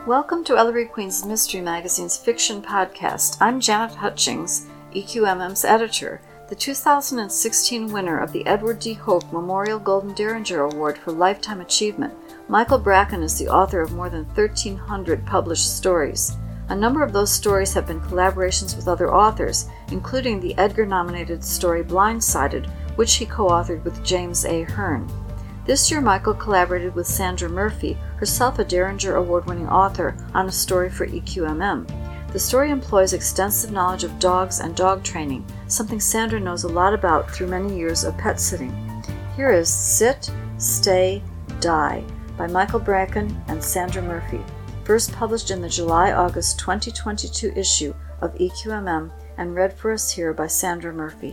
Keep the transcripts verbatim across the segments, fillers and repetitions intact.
Welcome to Ellery Queen's Mystery Magazine's fiction podcast. I'm Janet Hutchings, E Q M M's editor. The two thousand sixteen winner of the Edward D. Hope Memorial Golden Derringer Award for Lifetime Achievement, Michael Bracken is the author of more than thirteen hundred published stories. A number of those stories have been collaborations with other authors, including the Edgar-nominated story Blindsided, which he co-authored with James A. Hearn. This year, Michael collaborated with Sandra Murphy, herself a Derringer Award-winning author, on a story for E Q M M. The story employs extensive knowledge of dogs and dog training, something Sandra knows a lot about through many years of pet sitting. Here is Sit, Stay, Die by Michael Bracken and Sandra Murphy, first published in the July-August twenty twenty-two issue of E Q M M and read for us here by Sandra Murphy.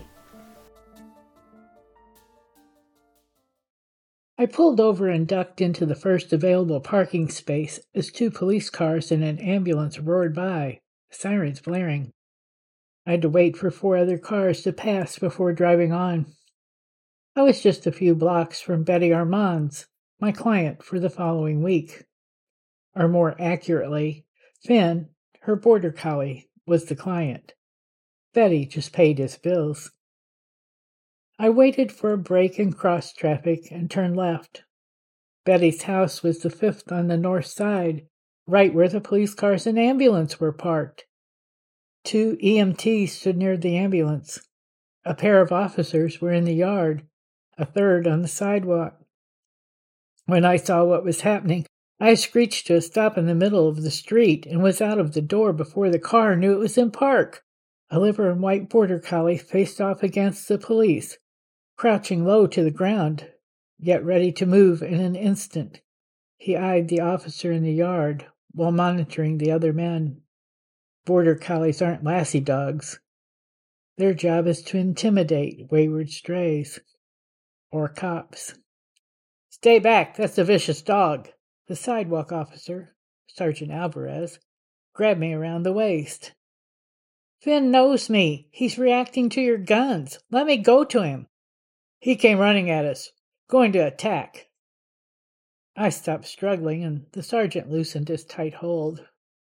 I pulled over and ducked into the first available parking space as two police cars and an ambulance roared by, sirens blaring. I had to wait for four other cars to pass before driving on. I was just a few blocks from Betty Armand's, my client for the following week. Or more accurately, Finn, her border collie, was the client. Betty just paid his bills. I waited for a break and crossed traffic and turned left. Betty's house was the fifth on the north side, right where the police cars and ambulance were parked. Two E M Ts stood near the ambulance. A pair of officers were in the yard, a third on the sidewalk. When I saw what was happening, I screeched to a stop in the middle of the street and was out of the door before the car knew it was in park. A liver and white border collie faced off against the police, crouching low to the ground, yet ready to move in an instant. He eyed the officer in the yard while monitoring the other men. Border collies aren't lassie dogs. Their job is to intimidate wayward strays. Or cops. "Stay back, that's a vicious dog." The sidewalk officer, Sergeant Alvarez, grabbed me around the waist. "Finn knows me. He's reacting to your guns. Let me go to him." "He came running at us, going to attack." I stopped struggling, and the sergeant loosened his tight hold.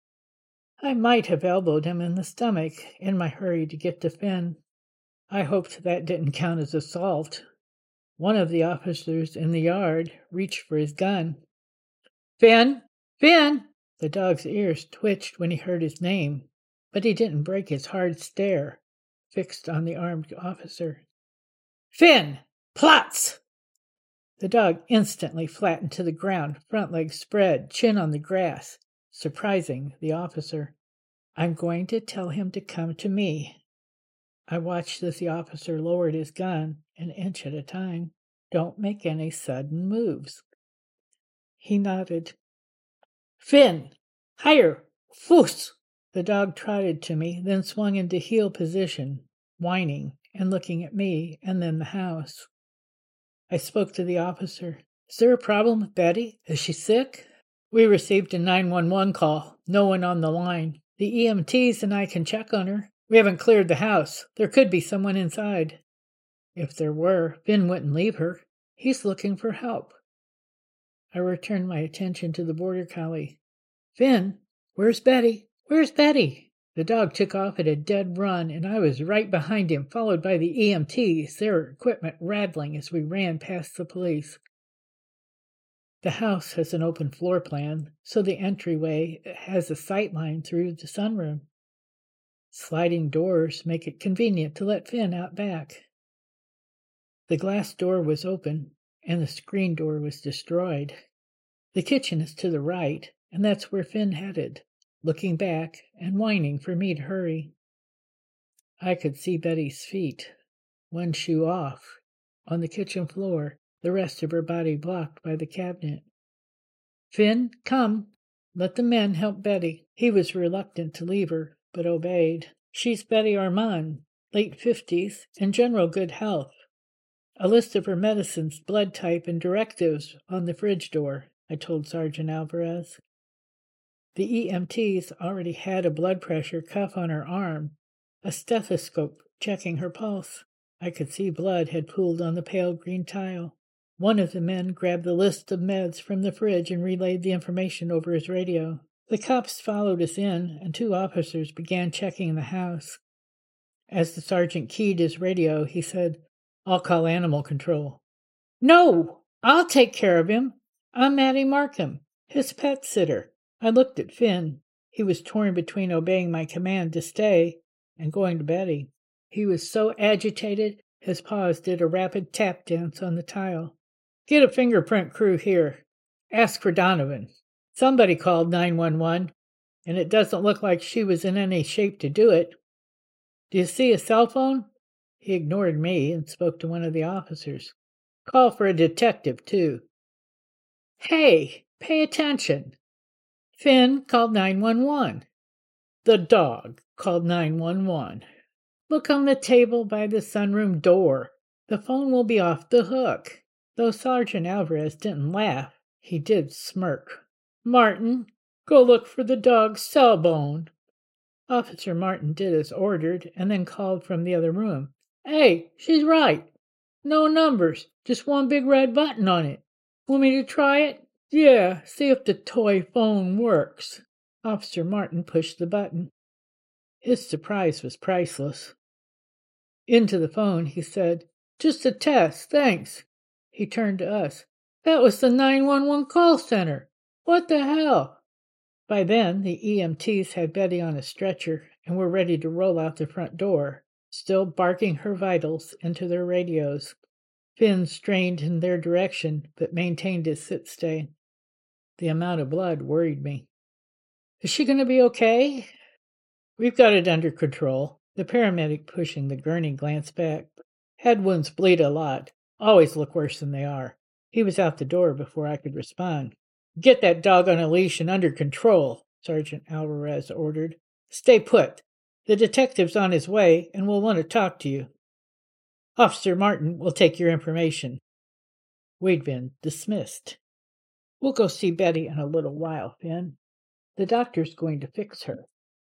I might have elbowed him in the stomach in my hurry to get to Finn. I hoped that didn't count as assault. One of the officers in the yard reached for his gun. "Finn! Finn!" The dog's ears twitched when he heard his name, but he didn't break his hard stare, fixed on the armed officer. "Finn! Platz!" The dog instantly flattened to the ground, front legs spread, chin on the grass, surprising the officer. "I'm going to tell him to come to me." I watched as the officer lowered his gun, an inch at a time. "Don't make any sudden moves." He nodded. "Finn! Higher! Foos!" The dog trotted to me, then swung into heel position, whining and looking at me and then the house. I spoke to the officer. "Is there a problem with Betty? Is she sick?" "We received a nine one one call. No one on the line. The E M Ts and I can check on her. We haven't cleared the house. There could be someone inside." If there were, Finn wouldn't leave her. He's looking for help. I returned my attention to the border collie. "Finn, where's Betty? Where's Betty?" The dog took off at a dead run, and I was right behind him, followed by the E M Ts, their equipment rattling as we ran past the police. The house has an open floor plan, so the entryway has a sight line through the sunroom. Sliding doors make it convenient to let Finn out back. The glass door was open, and the screen door was destroyed. The kitchen is to the right, and that's where Finn headed, looking back and whining for me to hurry. I could see Betty's feet, one shoe off, on the kitchen floor, the rest of her body blocked by the cabinet. "Finn, come. Let the men help Betty." He was reluctant to leave her, but obeyed. "She's Betty Armand, late fifties, and general good health. A list of her medicines, blood type, and directives on the fridge door," I told Sergeant Alvarez. The E M Ts already had a blood pressure cuff on her arm, a stethoscope checking her pulse. I could see blood had pooled on the pale green tile. One of the men grabbed the list of meds from the fridge and relayed the information over his radio. The cops followed us in, and two officers began checking the house. As the sergeant keyed his radio, he said, "I'll call animal control." "No! I'll take care of him. I'm Mattie Markham, his pet sitter." I looked at Finn. He was torn between obeying my command to stay and going to Betty. He was so agitated, his paws did a rapid tap dance on the tile. "Get a fingerprint crew here. Ask for Donovan. Somebody called nine one one, and it doesn't look like she was in any shape to do it. Do you see a cell phone?" He ignored me and spoke to one of the officers. "Call for a detective, too." "Hey, pay attention." Finn called nine one one. The dog called nine one one. Look on the table by the sunroom door. The phone will be off the hook. Though Sergeant Alvarez didn't laugh, he did smirk. "Martin, go look for the dog's cell phone." Officer Martin did as ordered and then called from the other room. "Hey, she's right. No numbers, just one big red button on it. Want me to try it?" "Yeah, see if the toy phone works." Officer Martin pushed the button. His surprise was priceless. Into the phone, he said, "Just a test, thanks." He turned to us. "That was the nine one one call center. What the hell?" By then, the E M Ts had Betty on a stretcher and were ready to roll out the front door, still barking her vitals into their radios. Finn strained in their direction, but maintained his sit-stay. The amount of blood worried me. "Is she going to be okay?" "We've got it under control." The paramedic pushing the gurney glanced back. "Head wounds bleed a lot. Always look worse than they are." He was out the door before I could respond. "Get that dog on a leash and under control," Sergeant Alvarez ordered. "Stay put. The detective's on his way and will want to talk to you. Officer Martin will take your information." We'd been dismissed. "We'll go see Betty in a little while, Finn. The doctor's going to fix her."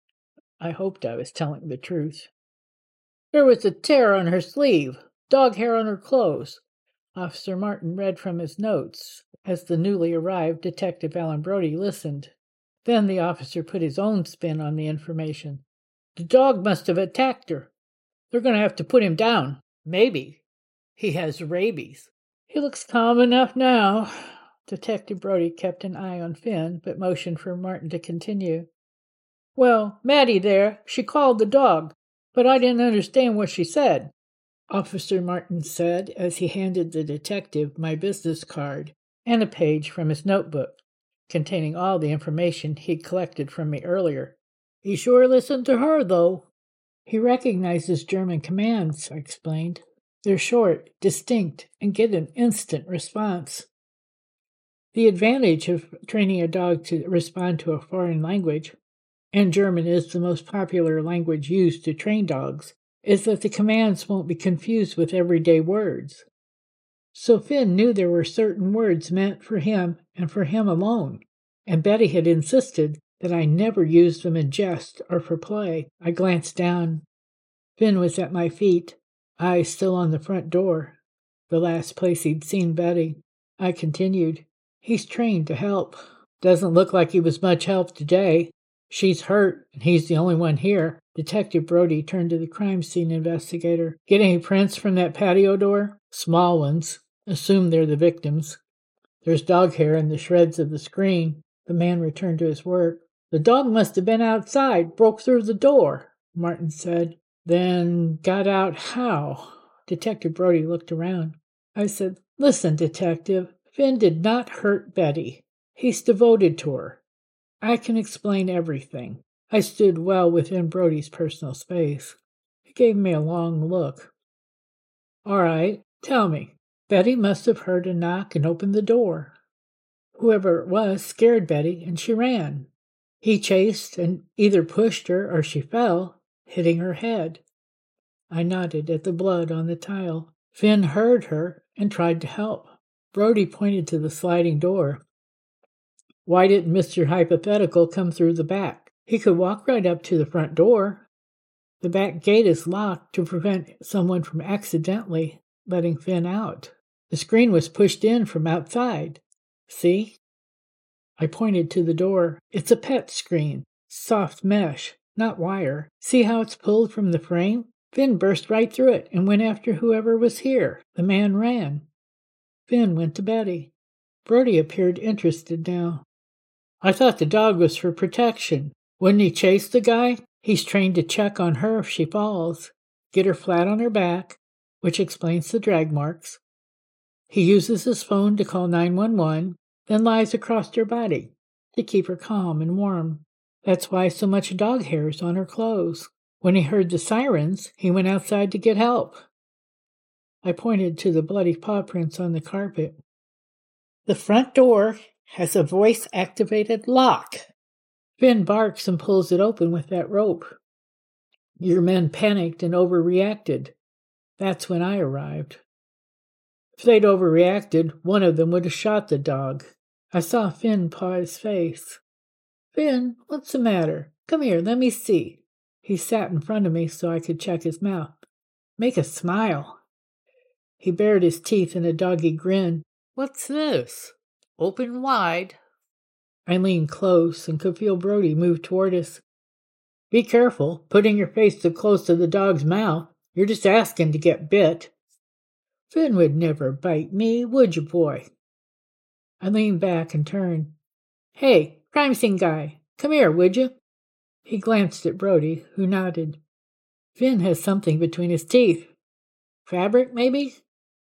I hoped I was telling the truth. "There was a tear on her sleeve, dog hair on her clothes." Officer Martin read from his notes as the newly arrived Detective Alan Brody listened. Then the officer put his own spin on the information. "The dog must have attacked her. They're going to have to put him down. Maybe he has rabies." "He looks calm enough now." Detective Brody kept an eye on Finn, but motioned for Martin to continue. "Well, Mattie there, she called the dog, but I didn't understand what she said," Officer Martin said as he handed the detective my business card and a page from his notebook, containing all the information he'd collected from me earlier. "He sure listened to her, though." "He recognizes German commands," I explained. "They're short, distinct, and get an instant response." The advantage of training a dog to respond to a foreign language, and German is the most popular language used to train dogs, is that the commands won't be confused with everyday words. So Finn knew there were certain words meant for him and for him alone, and Betty had insisted that I never use them in jest or for play. I glanced down. Finn was at my feet, eyes still on the front door, the last place he'd seen Betty. I continued, "He's trained to help. Doesn't look like he was much help today. She's hurt, and he's the only one here." Detective Brody turned to the crime scene investigator. "Get any prints from that patio door?" "Small ones. Assume they're the victims. There's dog hair in the shreds of the screen." The man returned to his work. "The dog must have been outside, broke through the door," Martin said. "Then got out how?" Detective Brody looked around. I said, "Listen, Detective, Finn did not hurt Betty. He's devoted to her. I can explain everything." I stood well within Brody's personal space. He gave me a long look. "All right, tell me." "Betty must have heard a knock and opened the door. Whoever it was scared Betty, and she ran. He chased and either pushed her or she fell, hitting her head." I nodded at the blood on the tile. "Finn heard her and tried to help." Brody pointed to the sliding door. "Why didn't Mister Hypothetical come through the back? He could walk right up to the front door. The back gate is locked to prevent someone from accidentally letting Finn out. The screen was pushed in from outside. See?" I pointed to the door. It's a pet screen. Soft mesh, not wire. See how it's pulled from the frame? Finn burst right through it and went after whoever was here. The man ran. Finn went to Betty. Brody appeared interested now. I thought the dog was for protection. Wouldn't he chase the guy? He's trained to check on her if she falls. Get her flat on her back, which explains the drag marks. He uses his phone to call nine one one, then lies across her body to keep her calm and warm. That's why so much dog hair is on her clothes. When he heard the sirens, he went outside to get help. I pointed to the bloody paw prints on the carpet. The front door has a voice-activated lock. Finn barks and pulls it open with that rope. Your men panicked and overreacted. That's when I arrived. If they'd overreacted, one of them would have shot the dog. I saw Finn paw his face. Finn, what's the matter? Come here, let me see. He sat in front of me so I could check his mouth. Make a smile. He bared his teeth in a doggy grin. What's this? Open wide. I leaned close and could feel Brody move toward us. Be careful, putting your face too close to the dog's mouth. You're just asking to get bit. Finn would never bite me, would you, boy? I leaned back and turned. Hey, crime scene guy, come here, would you? He glanced at Brody, who nodded. Finn has something between his teeth. Fabric, maybe?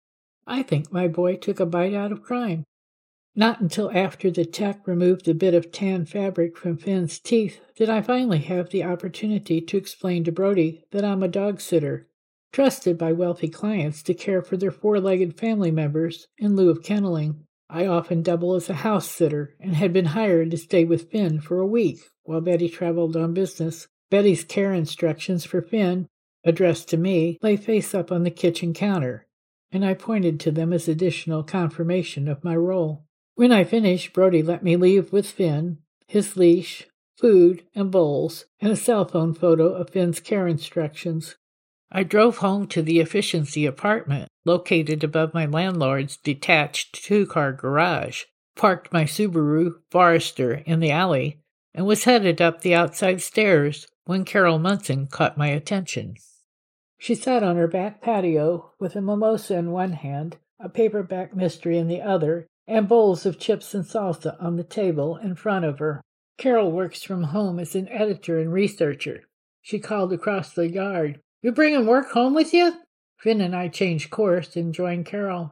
I think my boy took a bite out of crime. Not until after the tech removed a bit of tan fabric from Finn's teeth did I finally have the opportunity to explain to Brody that I'm a dog sitter, trusted by wealthy clients to care for their four-legged family members in lieu of kenneling. I often double as a house sitter and had been hired to stay with Finn for a week while Betty traveled on business. Betty's care instructions for Finn, addressed to me, lay face up on the kitchen counter, and I pointed to them as additional confirmation of my role. When I finished, Brody let me leave with Finn, his leash, food, and bowls, and a cell phone photo of Finn's care instructions. I drove home to the Efficiency apartment, located above my landlord's detached two-car garage, parked my Subaru Forester in the alley, and was headed up the outside stairs when Carol Munson caught my attention. She sat on her back patio with a mimosa in one hand, a paperback mystery in the other, and bowls of chips and salsa on the table in front of her. Carol works from home as an editor and researcher. She called across the yard. You bringing work home with you? Finn and I changed course and joined Carol.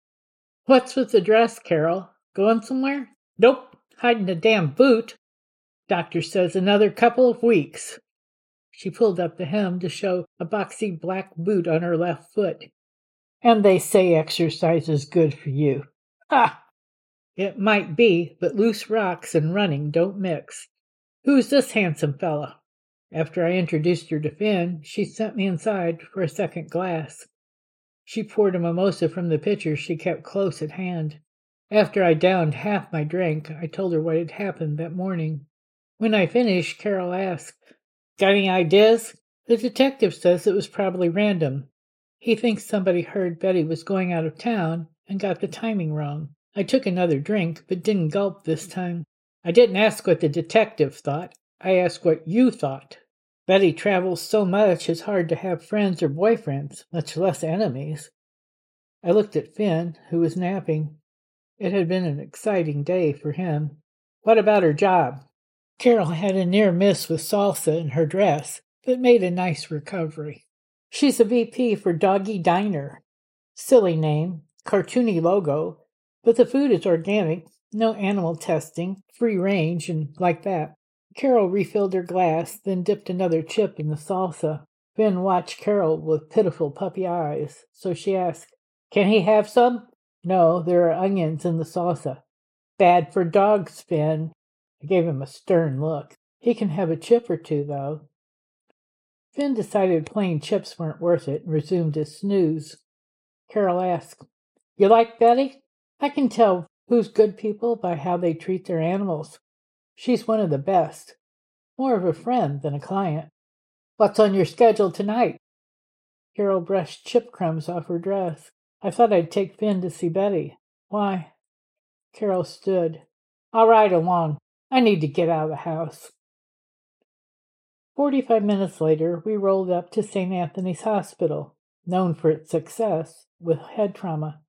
What's with the dress, Carol? Going somewhere? Nope, hiding a damn boot. Doctor says another couple of weeks. She pulled up the hem to show a boxy black boot on her left foot. And they say exercise is good for you. Ha! It might be, but loose rocks and running don't mix. Who's this handsome fella? After I introduced her to Finn, she sent me inside for a second glass. She poured a mimosa from the pitcher she kept close at hand. After I downed half my drink, I told her what had happened that morning. When I finished, Carol asked, Got any ideas? The detective says it was probably random. He thinks somebody heard Betty was going out of town and got the timing wrong. I took another drink, but didn't gulp this time. I didn't ask what the detective thought. I asked what you thought. Betty travels so much it's hard to have friends or boyfriends, much less enemies. I looked at Finn, who was napping. It had been an exciting day for him. What about her job? Carol had a near miss with salsa in her dress, but made a nice recovery. She's a V P for Doggy Diner. Silly name, cartoony logo, but the food is organic, no animal testing, free range, and like that. Carol refilled her glass, then dipped another chip in the salsa. Finn watched Carol with pitiful puppy eyes, so she asked, Can he have some? No, there are onions in the salsa. Bad for dogs, Finn. I gave him a stern look. He can have a chip or two, though. Finn decided plain chips weren't worth it and resumed his snooze. Carol asked, You like Betty? I can tell who's good people by how they treat their animals. She's one of the best. More of a friend than a client. What's on your schedule tonight? Carol brushed chip crumbs off her dress. I thought I'd take Finn to see Betty. Why? Carol stood. I'll ride along. I need to get out of the house. Forty-five minutes later, we rolled up to Saint Anthony's Hospital, known for its success with head trauma.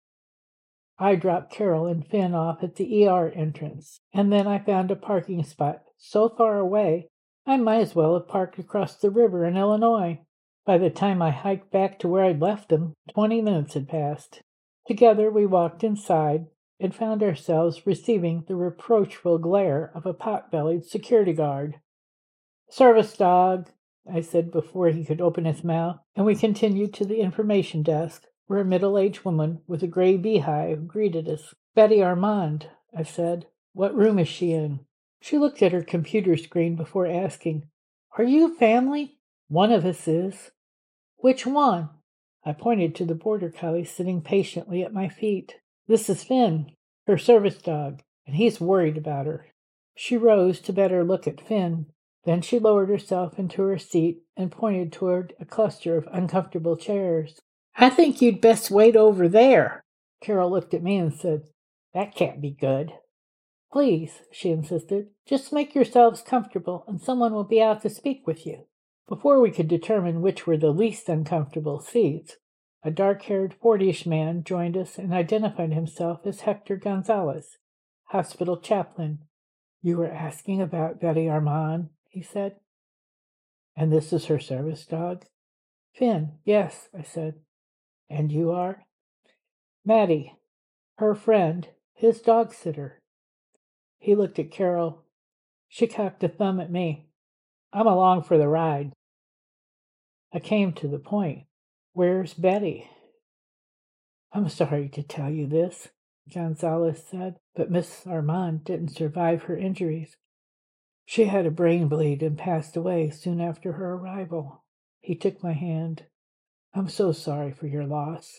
I dropped Carol and Finn off at the E R entrance, and then I found a parking spot so far away I might as well have parked across the river in Illinois. By the time I hiked back to where I'd left them, twenty minutes had passed. Together we walked inside and found ourselves receiving the reproachful glare of a pot-bellied security guard. "Service dog," I said before he could open his mouth, and we continued to the information desk, where a middle-aged woman with a gray beehive greeted us. "Betty Armand," I said. "What room is she in?" She looked at her computer screen before asking, "Are you family?" "One of us is." "Which one?" I pointed to the border collie sitting patiently at my feet. "This is Finn, her service dog, and he's worried about her." She rose to better look at Finn. Then she lowered herself into her seat and pointed toward a cluster of uncomfortable chairs. "I think you'd best wait over there." Carol looked at me and said, "That can't be good." "Please," she insisted, "just make yourselves comfortable and someone will be out to speak with you." Before we could determine which were the least uncomfortable seats, a dark-haired fortyish man joined us and identified himself as Hector Gonzalez, hospital chaplain. "You were asking about Betty Armand," he said. "And this is her service dog?" "Finn, yes," I said. "And you are?" "Maddie, her friend, his dog sitter." He looked at Carol. She cocked a thumb at me. "I'm along for the ride." I came to the point. "Where's Betty?" "I'm sorry to tell you this," Gonzalez said, "but Miss Armand didn't survive her injuries. She had a brain bleed and passed away soon after her arrival." He took my hand. "I'm so sorry for your loss."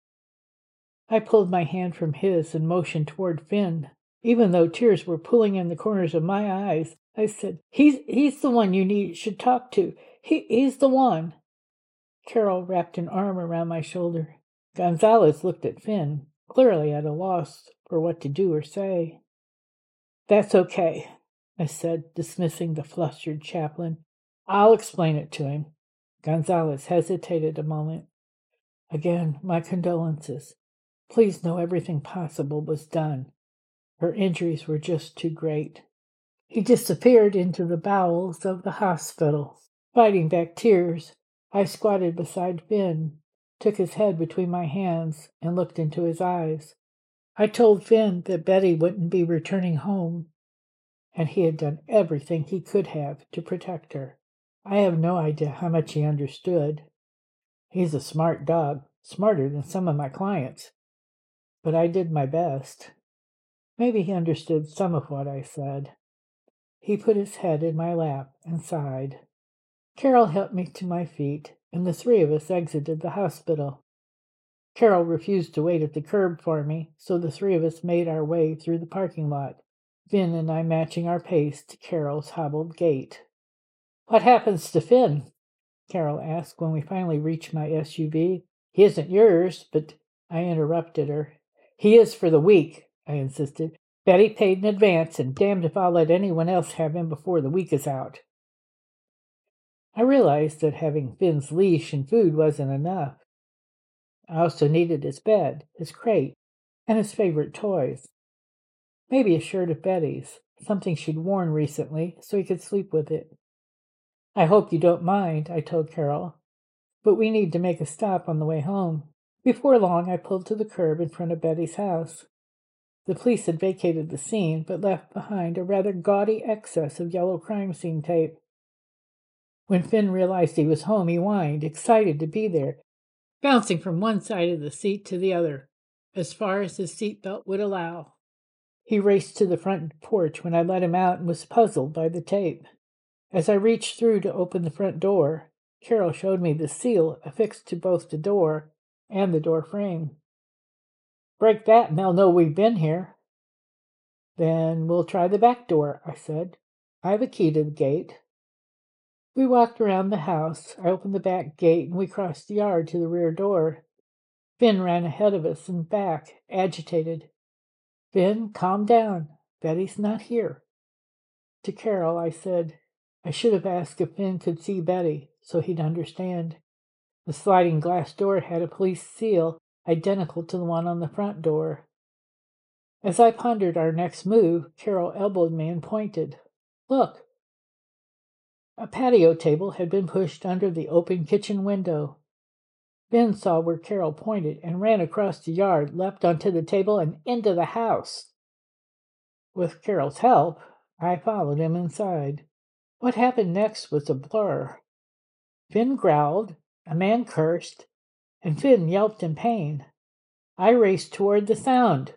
I pulled my hand from his and motioned toward Finn. Even though tears were pooling in the corners of my eyes, I said, He's he's the one you need should talk to. He he's the one." Carol wrapped an arm around my shoulder. Gonzalez looked at Finn, clearly at a loss for what to do or say. "That's okay," I said, dismissing the flustered chaplain. "I'll explain it to him." Gonzalez hesitated a moment. "Again, my condolences. Please know everything possible was done. Her injuries were just too great." He disappeared into the bowels of the hospital. Fighting back tears, I squatted beside Finn, took his head between my hands, and looked into his eyes. I told Finn that Betty wouldn't be returning home, and he had done everything he could have to protect her. I have no idea how much he understood. He's a smart dog, smarter than some of my clients. But I did my best. Maybe he understood some of what I said. He put his head in my lap and sighed. Carol helped me to my feet, and the three of us exited the hospital. Carol refused to wait at the curb for me, so the three of us made our way through the parking lot, Finn and I matching our pace to Carol's hobbled gait. "What happens to Finn?" Carol asked when we finally reached my S U V. "He isn't yours, but—" I interrupted her. "He is for the week," I insisted. "Betty paid in advance, and damned if I'll let anyone else have him before the week is out." I realized that having Finn's leash and food wasn't enough. I also needed his bed, his crate, and his favorite toys. Maybe a shirt of Betty's, something she'd worn recently, so he could sleep with it. "I hope you don't mind," I told Carol, "but we need to make a stop on the way home." Before long, I pulled to the curb in front of Betty's house. The police had vacated the scene, but left behind a rather gaudy excess of yellow crime scene tape. When Finn realized he was home, he whined, excited to be there, bouncing from one side of the seat to the other, as far as his seatbelt would allow. He raced to the front porch when I let him out and was puzzled by the tape. As I reached through to open the front door, Carol showed me the seal affixed to both the door and the door frame. "Break that and they'll know we've been here." "Then we'll try the back door," I said. "I have a key to the gate." We walked around the house. I opened the back gate and we crossed the yard to the rear door. Finn ran ahead of us and back, agitated. "Finn, calm down," Betty's not here. To Carol, I said, I should have asked if Finn could see Betty, so he'd understand. The sliding glass door had a police seal identical to the one on the front door. As I pondered our next move, Carol elbowed me and pointed. Look! A patio table had been pushed under the open kitchen window. Finn saw where Carol pointed and ran across the yard, leapt onto the table, and into the house. With Carol's help, I followed him inside. What happened next was a blur. Finn growled, a man cursed, and Finn yelped in pain. I raced toward the sound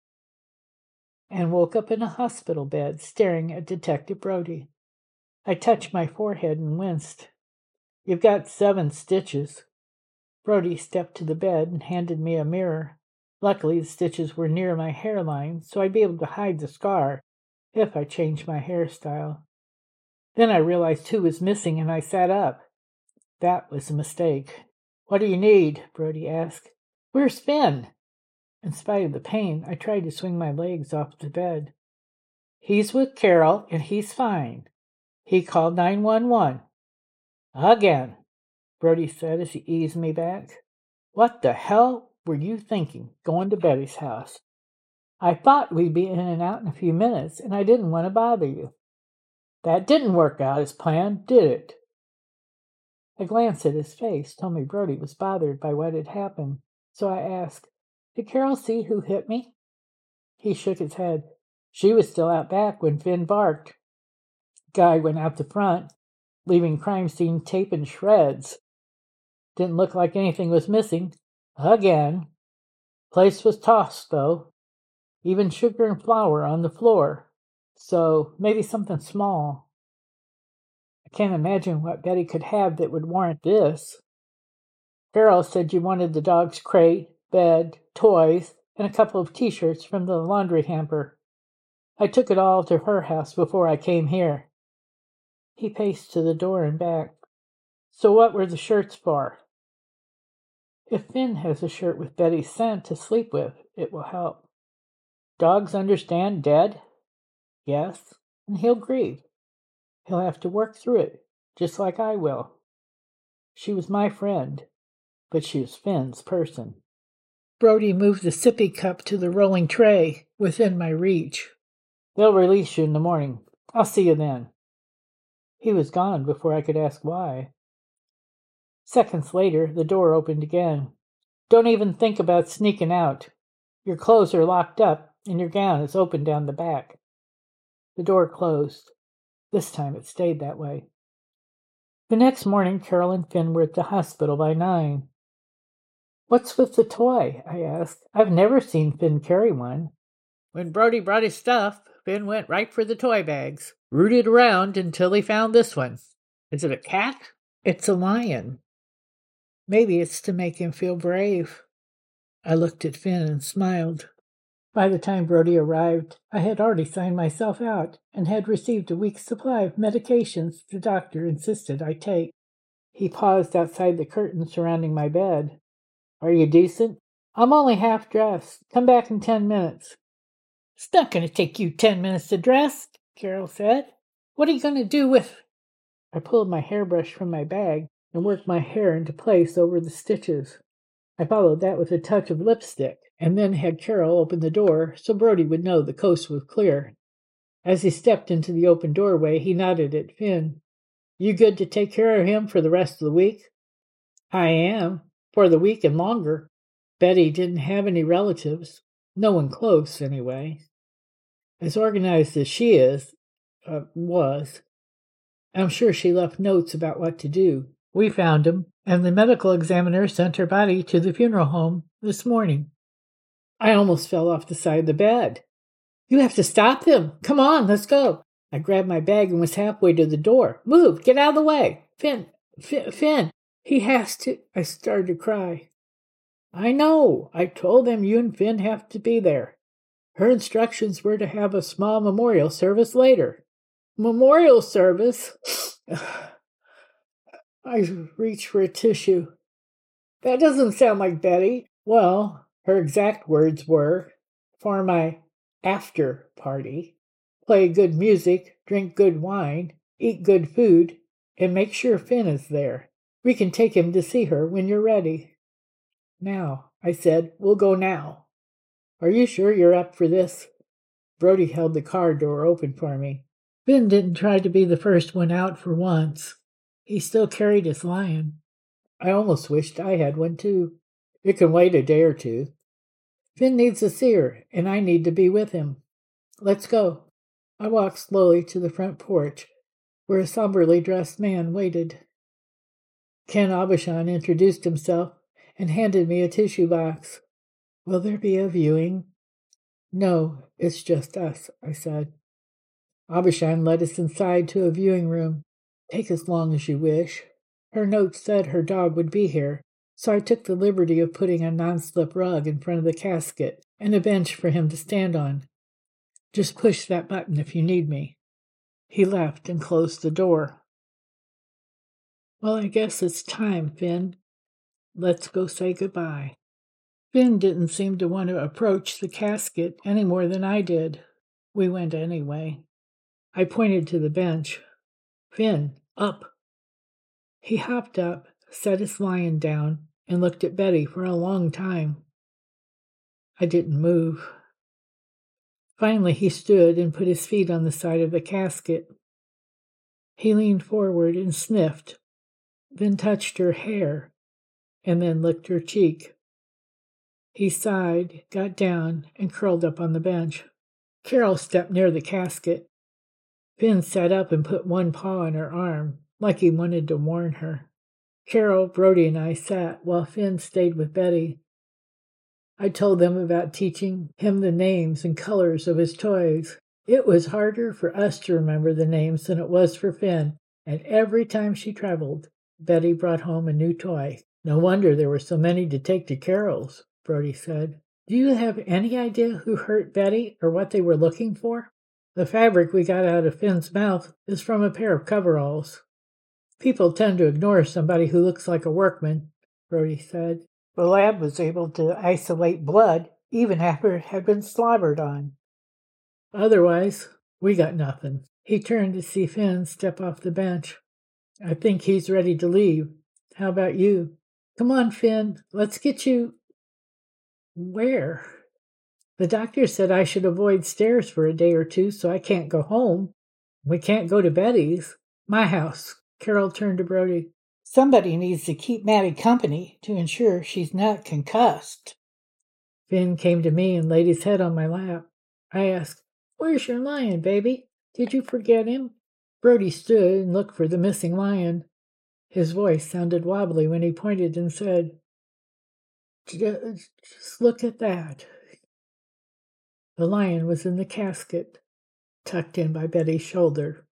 and woke up in a hospital bed, staring at Detective Brody. I touched my forehead and winced. You've got seven stitches. Brody stepped to the bed and handed me a mirror. Luckily, the stitches were near my hairline, so I'd be able to hide the scar if I changed my hairstyle. Then I realized who was missing, and I sat up. That was a mistake. What do you need? Brody asked. Where's Finn? In spite of the pain, I tried to swing my legs off the bed. He's with Carol, and he's fine. He called nine one one. Again, Brody said as he eased me back. What the hell were you thinking, going to Betty's house? I thought we'd be in and out in a few minutes, and I didn't want to bother you. That didn't work out as planned, did it? A glance at his face told me Brody was bothered by what had happened, so I asked, Did Carol see who hit me? He shook his head. She was still out back when Finn barked. Guy went out the front, leaving crime scene tape in shreds. Didn't look like anything was missing. Again. Place was tossed, though. Even sugar and flour on the floor. So maybe something small. I can't imagine what Betty could have that would warrant this. Carol said you wanted the dog's crate, bed, toys, and a couple of T-shirts from the laundry hamper. I took it all to her house before I came here. He paced to the door and back. So what were the shirts for? If Finn has a shirt with Betty's scent to sleep with, it will help. Dogs understand dead? Yes, and he'll grieve. He'll have to work through it, just like I will. She was my friend, but she was Finn's person. Brody moved the sippy cup to the rolling tray within my reach. They'll release you in the morning. I'll see you then. He was gone before I could ask why. Seconds later, the door opened again. Don't even think about sneaking out. Your clothes are locked up, and your gown is open down the back. The door closed. This time it stayed that way. The next morning, Carol and Finn were at the hospital by nine. What's with the toy? I asked. I've never seen Finn carry one. When Brody brought his stuff, Finn went right for the toy bags, rooted around until he found this one. Is it a cat? It's a lion. Maybe it's to make him feel brave. I looked at Finn and smiled. By the time Brody arrived, I had already signed myself out and had received a week's supply of medications the doctor insisted I take. He paused outside the curtain surrounding my bed. Are you decent? I'm only half dressed. Come back in ten minutes. It's not going to take you ten minutes to dress, Carol said. What are you going to do with... I pulled my hairbrush from my bag and worked my hair into place over the stitches. I followed that with a touch of lipstick, and then had Carol open the door so Brody would know the coast was clear. As he stepped into the open doorway, he nodded at Finn. You good to take care of him for the rest of the week? I am, for the week and longer. Betty didn't have any relatives. No one close, anyway. As organized as she is, uh, was, I'm sure she left notes about what to do. We found him, and the medical examiner sent her body to the funeral home this morning. I almost fell off the side of the bed. You have to stop them. Come on, let's go. I grabbed my bag and was halfway to the door. Move, get out of the way. Finn, Finn, Finn, he has to... I started to cry. I know. I told them you and Finn have to be there. Her instructions were to have a small memorial service later. Memorial service? I reached for a tissue. That doesn't sound like Betty. Well, her exact words were, for my after party. Play good music, drink good wine, eat good food, and make sure Finn is there. We can take him to see her when you're ready." "Now," I said. "We'll go now." "Are you sure you're up for this?" Brody held the car door open for me. Finn didn't try to be the first one out for once. He still carried his lion. I almost wished I had one too. "It can wait a day or two." "Finn needs to see her, and I need to be with him. Let's go." I walked slowly to the front porch, where a somberly dressed man waited. Ken Abishan introduced himself and handed me a tissue box. "Will there be a viewing?" "No, it's just us," I said. Abishan led us inside to a viewing room. "Take as long as you wish." Her note said her dog would be here, so I took the liberty of putting a non-slip rug in front of the casket and a bench for him to stand on. "Just push that button if you need me." He left and closed the door. "Well, I guess it's time, Finn. Let's go say goodbye." Finn didn't seem to want to approach the casket any more than I did. We went anyway. I pointed to the bench. "Finn, up." He hopped up, set his lion down, and looked at Betty for a long time. I didn't move. Finally, he stood and put his feet on the side of the casket. He leaned forward and sniffed, then touched her hair, and then licked her cheek. He sighed, got down, and curled up on the bench. Carol stepped near the casket. Finn sat up and put one paw on her arm, like he wanted to warn her. Carol, Brody, and I sat while Finn stayed with Betty. I told them about teaching him the names and colors of his toys. It was harder for us to remember the names than it was for Finn, and every time she traveled, Betty brought home a new toy. "No wonder there were so many to take to Carol's," Brody said. "Do you have any idea who hurt Betty or what they were looking for?" "The fabric we got out of Finn's mouth is from a pair of coveralls. People tend to ignore somebody who looks like a workman," Brody said. "The lab was able to isolate blood even after it had been slobbered on. Otherwise, we got nothing." He turned to see Finn step off the bench. "I think he's ready to leave. How about you?" "Come on, Finn. Let's get you—" "Where?" "The doctor said I should avoid stairs for a day or two, so I can't go home. We can't go to Betty's." "My house." Carol turned to Brody. "Somebody needs to keep Maddie company to ensure she's not concussed." Finn came to me and laid his head on my lap. I asked, "Where's your lion, baby? Did you forget him?" Brody stood and looked for the missing lion. His voice sounded wobbly when he pointed and said, "Just, just look at that." The lion was in the casket, tucked in by Betty's shoulder.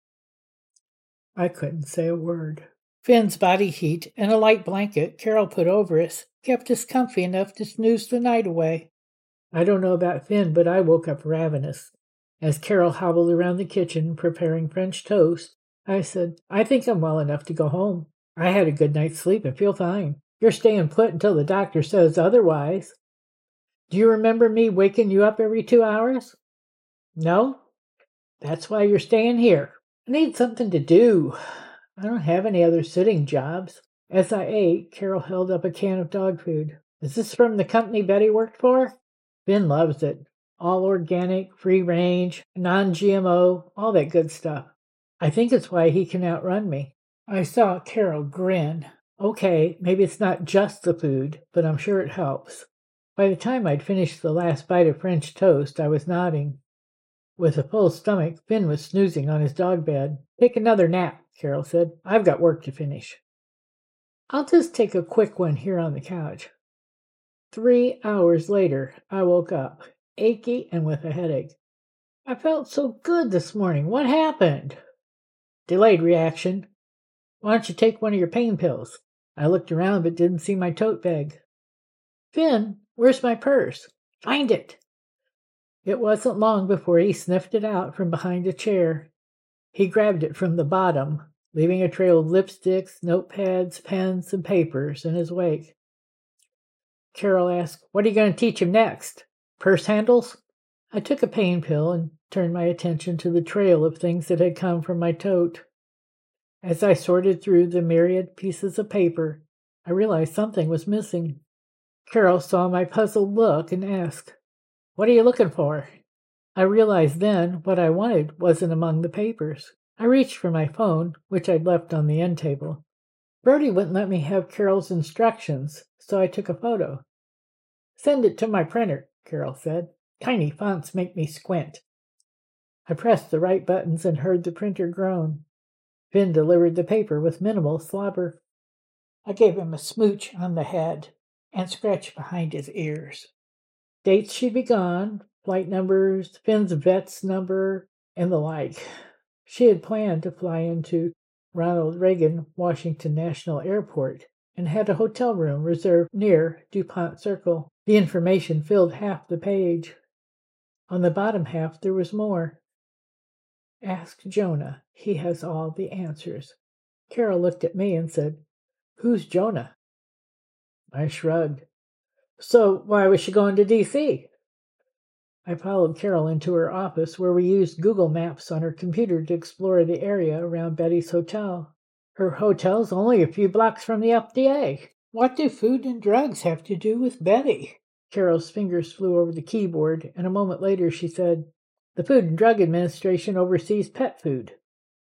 I couldn't say a word. Finn's body heat and a light blanket Carol put over us kept us comfy enough to snooze the night away. I don't know about Finn, but I woke up ravenous. As Carol hobbled around the kitchen preparing French toast, I said, "I think I'm well enough to go home. I had a good night's sleep and feel fine. You're staying put until the doctor says otherwise." "Do you remember me waking you up every two hours?" "No? That's why you're staying here." "I need something to do. I don't have any other sitting jobs." As I ate, Carol held up a can of dog food. "Is this from the company Betty worked for?" "Finn loves it. All organic, free range, non-G M O, all that good stuff. I think it's why he can outrun me." I saw Carol grin. "Okay, maybe it's not just the food, but I'm sure it helps." By the time I'd finished the last bite of French toast, I was nodding. With a full stomach, Finn was snoozing on his dog bed. "Take another nap," Carol said. "I've got work to finish." "I'll just take a quick one here on the couch." Three hours later, I woke up, achy and with a headache. "I felt so good this morning. What happened?" "Delayed reaction. Why don't you take one of your pain pills?" I looked around but didn't see my tote bag. "Finn, where's my purse?" "Find it." It wasn't long before he sniffed it out from behind a chair. He grabbed it from the bottom, leaving a trail of lipsticks, notepads, pens, and papers in his wake. Carol asked, "What are you going to teach him next? Purse handles?" I took a pain pill and turned my attention to the trail of things that had come from my tote. As I sorted through the myriad pieces of paper, I realized something was missing. Carol saw my puzzled look and asked, "What are you looking for?" I realized then what I wanted wasn't among the papers. I reached for my phone, which I'd left on the end table. Brody wouldn't let me have Carol's instructions, so I took a photo. "Send it to my printer," Carol said. "Tiny fonts make me squint." I pressed the right buttons and heard the printer groan. Finn delivered the paper with minimal slobber. I gave him a smooch on the head and scratched behind his ears. Dates she'd be gone, flight numbers, Finn's vet's number, and the like. She had planned to fly into Ronald Reagan Washington National Airport and had a hotel room reserved near DuPont Circle. The information filled half the page. On the bottom half there was more. "Ask Jonah. He has all the answers." Carol looked at me and said, "Who's Jonah?" I shrugged. "So why was she going to D C? I followed Carol into her office, where we used Google Maps on her computer to explore the area around Betty's hotel. "Her hotel's only a few blocks from the F D A. What do food and drugs have to do with Betty?" Carol's fingers flew over the keyboard, and a moment later she said, "The Food and Drug Administration oversees pet food."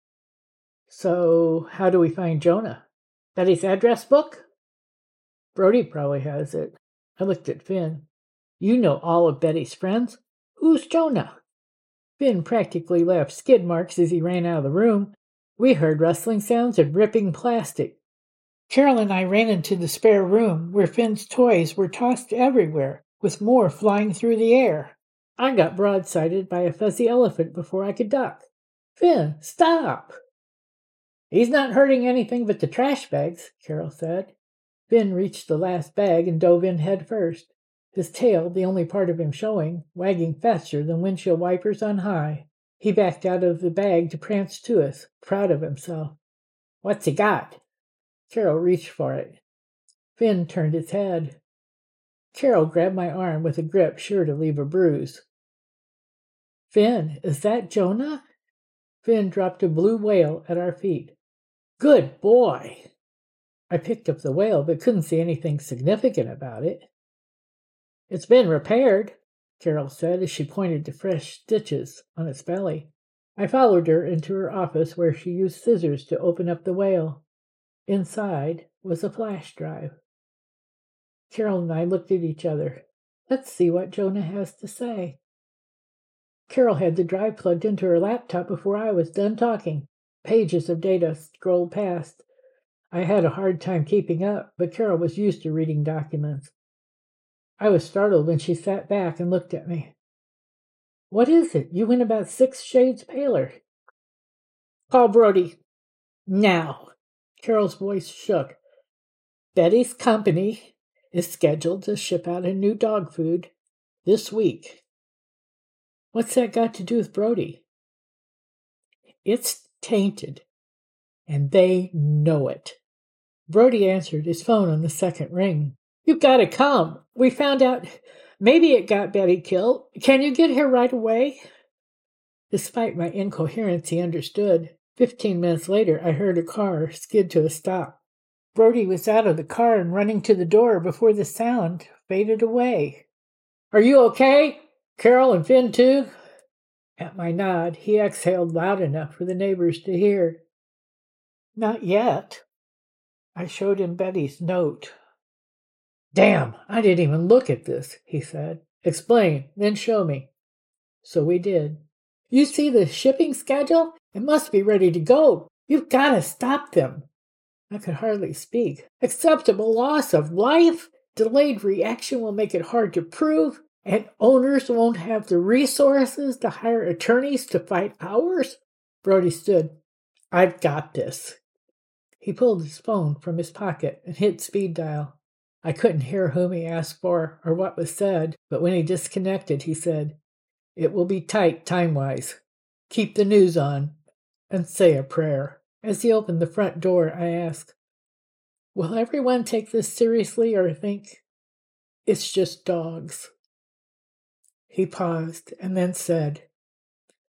"So how do we find Jonah? Betty's address book?" "Brody probably has it." I looked at Finn. "You know all of Betty's friends. Who's Jonah?" Finn practically left skid marks as he ran out of the room. We heard rustling sounds and ripping plastic. Carol and I ran into the spare room, where Finn's toys were tossed everywhere, with more flying through the air. I got broadsided by a fuzzy elephant before I could duck. "Finn, stop!" "He's not hurting anything but the trash bags," Carol said. Finn reached the last bag and dove in head first, his tail, the only part of him showing, wagging faster than windshield wipers on high. He backed out of the bag to prance to us, proud of himself. "What's he got?" Carol reached for it. Finn turned his head. Carol grabbed my arm with a grip sure to leave a bruise. "Finn, is that Jonah?" Finn dropped a blue whale at our feet. "Good boy!" I picked up the whale, but couldn't see anything significant about it. "It's been repaired," Carol said as she pointed to fresh stitches on its belly. I followed her into her office, where she used scissors to open up the whale. Inside was a flash drive. Carol and I looked at each other. Let's see what Jonah has to say. Carol had the drive plugged into her laptop before I was done talking. Pages of data scrolled past. I had a hard time keeping up, but Carol was used to reading documents. I was startled when she sat back and looked at me. "What is it? You went about six shades paler." "Call Brody. Now." Carol's voice shook. "Betty's company is scheduled to ship out a new dog food this week." "What's that got to do with Brody?" "It's tainted, and they know it." Brody answered his phone on the second ring. "You've got to come. We found out maybe it got Betty killed. Can you get here right away?" Despite my incoherence, he understood. Fifteen minutes later, I heard a car skid to a stop. Brody was out of the car and running to the door before the sound faded away. "Are you okay? Carol and Finn too?" At my nod, he exhaled loud enough for the neighbors to hear. "Not yet." I showed him Betty's note. "Damn, I didn't even look at this," he said. "Explain, then show me." So we did. "You see the shipping schedule? It must be ready to go. You've got to stop them." I could hardly speak. "Acceptable loss of life? Delayed reaction will make it hard to prove, and owners won't have the resources to hire attorneys to fight ours?" Brody stood. "I've got this." He pulled his phone from his pocket and hit speed dial. I couldn't hear whom he asked for or what was said, but when he disconnected, he said, "It will be tight time-wise. Keep the news on and say a prayer." As he opened the front door, I asked, "Will everyone take this seriously or think it's just dogs?" He paused and then said,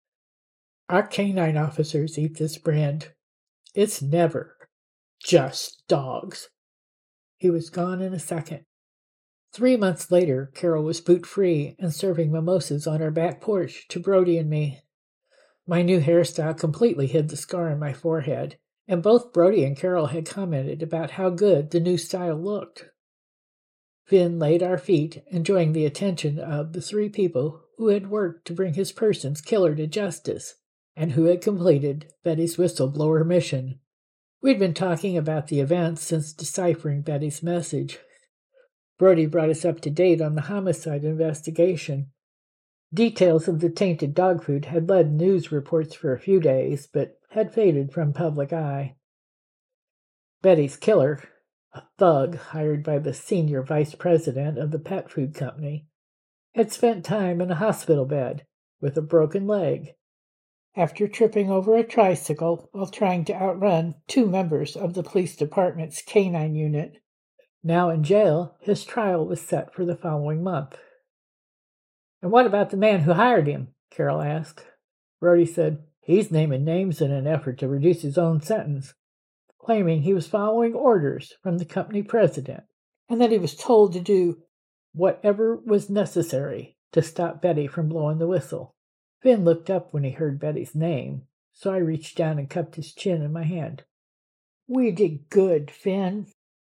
Our canine officers eat this brand. It's never just dogs. He was gone in a second. Three months later, Carol was boot-free and serving mimosas on our back porch to Brody and me. My new hairstyle completely hid the scar on my forehead, and both Brody and Carol had commented about how good the new style looked. Finn laid at our feet, enjoying the attention of the three people who had worked to bring his person's killer to justice, and who had completed Betty's whistleblower mission. We'd been talking about the events since deciphering Betty's message. Brody brought us up to date on the homicide investigation. Details of the tainted dog food had led news reports for a few days, but had faded from public eye. Betty's killer, a thug hired by the senior vice president of the pet food company, had spent time in a hospital bed with a broken leg after tripping over a tricycle while trying to outrun two members of the police department's canine unit. Now in jail, his trial was set for the following month. "And what about the man who hired him?" Carol asked. Brody said, "He's naming names in an effort to reduce his own sentence, claiming he was following orders from the company president and that he was told to do whatever was necessary to stop Betty from blowing the whistle." Finn looked up when he heard Betty's name, so I reached down and cupped his chin in my hand. "We did good, Finn."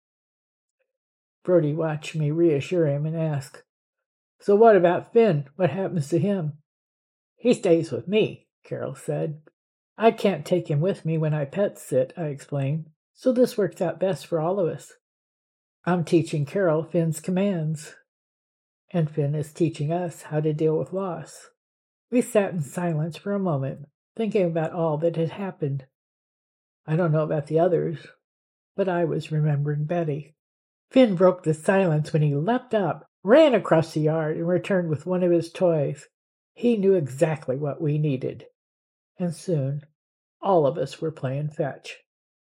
Brody watched me reassure him and ask, "So what about Finn? What happens to him?" "He stays with me," Carol said. "I can't take him with me when I pet sit," I explained, "so this works out best for all of us. I'm teaching Carol Finn's commands, and Finn is teaching us how to deal with loss." We sat in silence for a moment, thinking about all that had happened. I don't know about the others, but I was remembering Betty. Finn broke the silence when he leapt up, ran across the yard, and returned with one of his toys. He knew exactly what we needed, and soon all of us were playing fetch.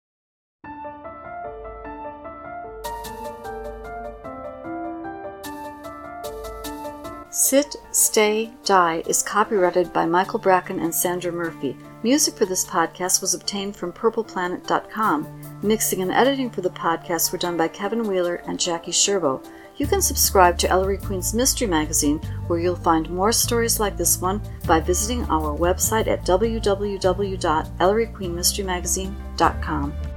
Sit, Stay, Die is copyrighted by Michael Bracken and Sandra Murphy. Music for this podcast was obtained from purple planet dot com. Mixing and editing for the podcast were done by Kevin Wheeler and Jackie Sherbo. You can subscribe to Ellery Queen's Mystery Magazine, where you'll find more stories like this one by visiting our website at w w w dot ellery queen mystery magazine dot com.